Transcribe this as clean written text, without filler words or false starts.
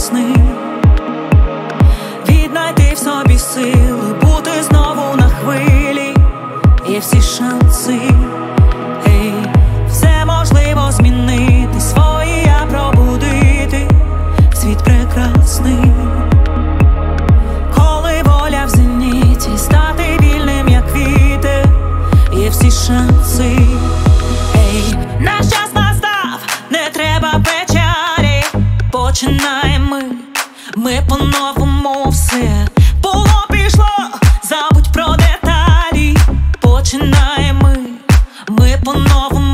сни, віднайти в собі сили, бути знову на хвилі. Є всі шанси, все можливо змінити, свої я пробудити, світ прекрасний. Коли воля в зеніті, стати вільним, як вітер. Є всі шанси, наш час настав, не треба печалі. Починаємо ми по-новому все. Було, пішло, забудь про деталі. Починаємо ми по-новому.